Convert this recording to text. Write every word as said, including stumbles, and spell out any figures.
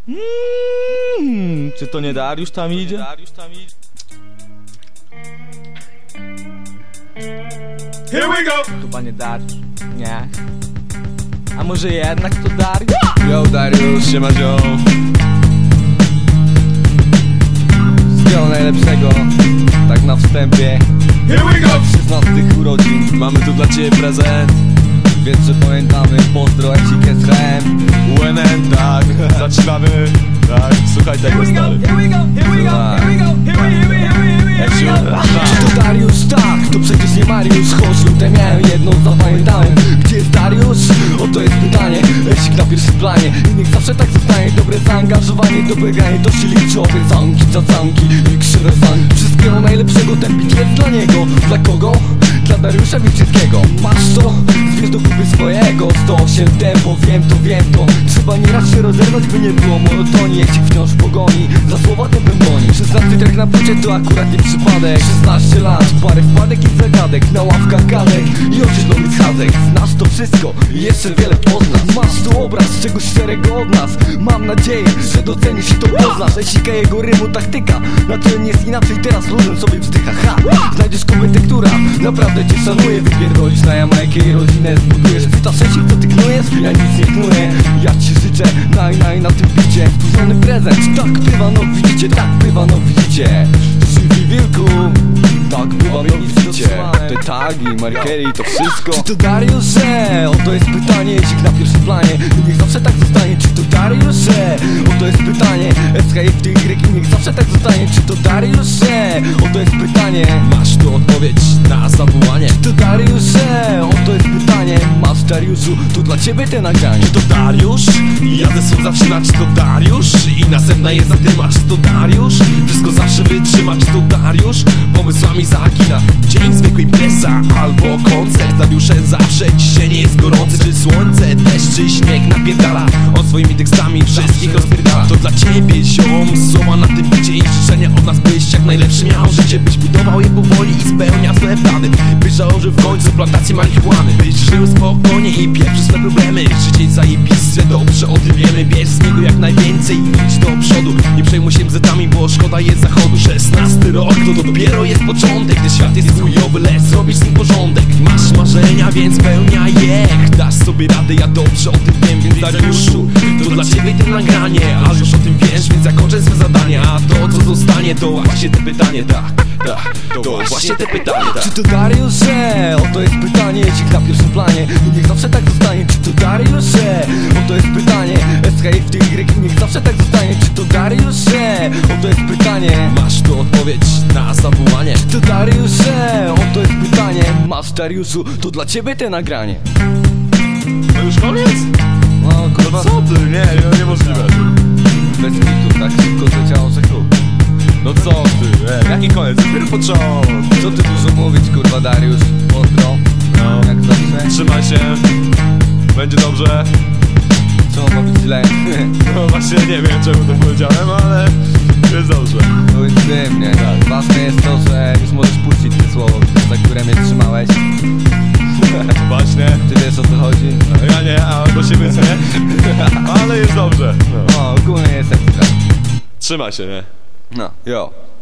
Mm, czy to nie Dariusz tam idzie? Here we go! Chyba nie Dariusz. Nie. A może jednak to Dariusz? Yo Dariusz, siema ziom. Wszystkiego najlepszego, tak na wstępie. Here we go! szesnastych urodzin. Mamy tu dla ciebie prezent. Więc że pamiętamy, pozdro Esik S H M. U N N, tak, zaczynamy. Tak, słuchaj tego stary. Here we go, here we go, here we go, here we, here we, here we, here we go. Czy to Dariusz? Tak, to przecież nie Mariusz. Choć lutę miałem jedną, zapamiętałem. Gdzie jest Dariusz? Oto jest pytanie. Esik na pierwszym planie i niech zawsze tak zostanie. Dobre zaangażowanie, dobre granie, to się liczy. Obiecanki, cacanki i krzywesanki. Wszystkiego najlepszego, ten beat jest dla niego. Dla kogo? Dla Dariusza Wilczyckiego. Masz to? Zbierz do kupy swojego. sto osiem tempo, wiem to, wiem to. Trzeba nieraz się rozerwać, by nie było monotonii. Esik wciąż w pogoni, za słowa to bym broni. szesnasty trek na płycie to akurat nie przypadek. szesnaście lat, parę wpadek i zagadek. Na ławkach gadek i oczy zielonych schadzek. Znasz to wszystko i jeszcze wiele poznasz. Masz tu obraz czegoś szczerego od nas. Mam nadzieję, że docenisz i to poznasz. Esika, jego rymu, taktyka na to nie jest inaczej, teraz luzem sobie wzdycha. Ha! Znajdziesz kobietę, która naprawdę cię szanuje. Wypierdolisz na Jamajkę i rodzinę zbudujesz. Pytasz Esik, co ty knujesz? Ja nic nie knuję. Ja ci życzę naj, naj na tym bicie spóźniony prezent. Tak bywa, no widzicie, tak bywa, no widzicie. Żywi wilku, tak bywa, no widzicie. Te tagi, markery i to wszystko. Czy to Dariusz? Oto jest pytanie. Esik na pierwszym planie i niech zawsze tak zostanie. Czy to Dariusz? Oto jest pytanie. S H F T Y i niech zawsze tak zostanie. Czy to Dariusz? Oto jest pytanie. Masz tu odpowiedź na zawołanie. Czy to Dariusz? Oto jest pytanie. Masz Dariuszu, to dla ciebie te nagranie. Czy to Dariusz? Jadę słów zaczyna, czy to Dariusz? I następna jest zadyma, czy to Dariusz? Wszystko zawsze wytrzyma, czy to Dariusz? Pomysłami zakina dzień zwykły impreza albo koncert. Dariusze zawsze dzisiaj nie jest gorący. Czy słońce, deszcz, czy śnieg napierdala. On swoimi tekstami wszystkich rozpierdala. To dla ciebie ziom, słowa na tym bicie i życzenia od nas, byś jak najlepszy miał życie. Byś budował je powoli i spełnia swoje plany. Byś założył w końcu plantację marihuany. Byś żył spokojnie i pieprzył swe problemy. Życie zajebiste, dobrze o tym wiemy. Bierz z niego jak najwięcej i idź do przodu. Nie przejmuj się mzetami, bo szkoda jest zachodu. szesnasty rok, to, to dopiero jest początek. Gdy świat jest chujowy, lecz zrobisz z nim porządek. Masz marzenia, więc spełniaj je. Dasz sobie radę, ja dobrze o tym wiem. Więc Dariuszu, to dla ciebie to nagranie. Ale już o tym wiesz, więc zakończę swe zadanie. A to co zostanie, to właśnie te pytanie. Tak, tak, to właśnie te pytanie. Tak. Czy to Dariusz? Oto jest pytanie. Esik na pierwszym planie i niech zawsze tak zostanie. Czy to Dariusz? Oto jest pytanie. S H F T Y i niech zawsze tak zostanie. Czy to Dariusz? Oto jest pytanie. Masz tu odpowiedź na zawołanie. Czy to Dariusz? Oto jest pytanie. Masz Dariuszu, to dla ciebie te nagranie. To już koniec? No kurwa, Co ty? Nie, nie, niemożliwe. bez kitu, tak szybko zleciało, że klub. No co ty? Ej, jaki koniec? Dopiero początek. Co ty dużo mówić, kurwa Dariusz? Pozdro. No. Jak zawsze. Trzymaj się. Będzie dobrze. Co ma być źle? No właśnie nie wiem czemu to powiedziałem, ale jest dobrze. To jest tym, nie? Tak. Ważne jest to, że już możesz puścić te słowo, za które mnie trzymałeś. Właśnie. Ty wiesz o co chodzi? Ja nie, a do siebie co nie? Ale jest dobrze. No. No, ogólnie jest ekstra. Trzymaj się, nie? No, jo.